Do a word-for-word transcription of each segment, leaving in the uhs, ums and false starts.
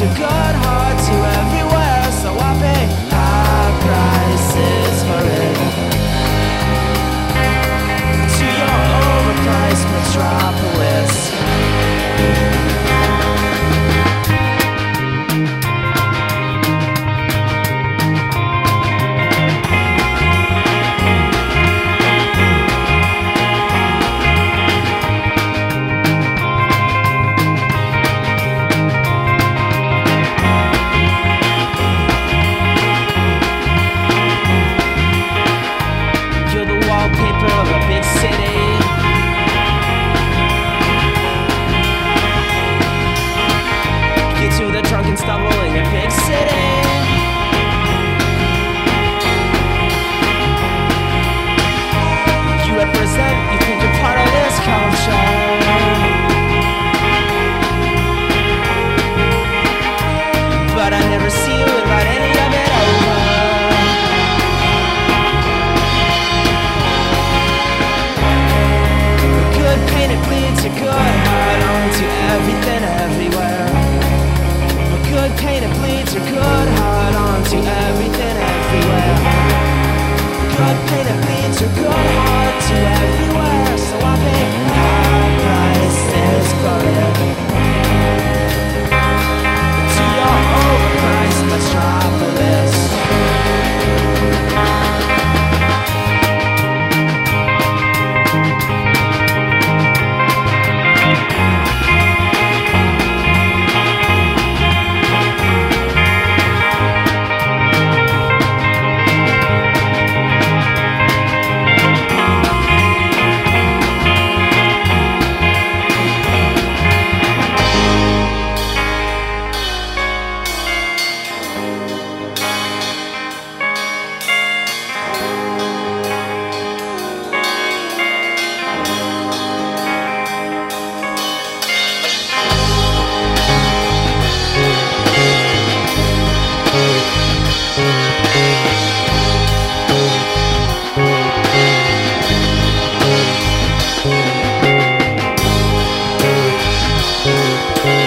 a good heart to everywhere, so I pay high prices for it. To your overpriced metropolis. Of a big city, get to the drunken stumble in your big city. You represent, you think you're part of this culture, but I never see you invite any of it over. Pain it bleeds a good heart onto everything everywhere. A good pain it bleeds a good heart onto everything everywhere. Good pain it bleeds a good heart to everywhere. So I pay high prices for it. To your overpriced metropolis.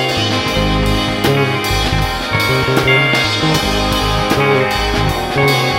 Thank you.